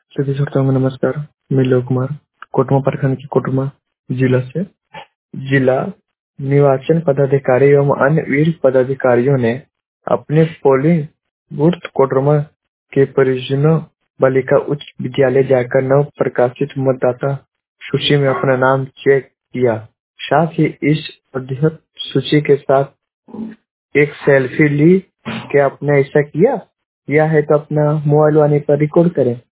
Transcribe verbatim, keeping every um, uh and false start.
सभी श्रोताओं को नमस्कार। मैं लोक कुमार कोटमा प्रखंड के कोटमा जिला से जिला निर्वाचन पदाधिकारी एवं अन्य वीर पदाधिकारियों ने अपने पोलिंग बूथ कोटरमा के परिजनों बालिका उच्च विद्यालय जाकर नव प्रकाशित मतदाता सूची में अपना नाम चेक किया। साथ ही इस अद्यतन सूची के साथ एक सेल्फी ली। क्या आपने ऐसा किया? किया है तो अपना मोबाइल वाले पर रिकॉर्ड करें।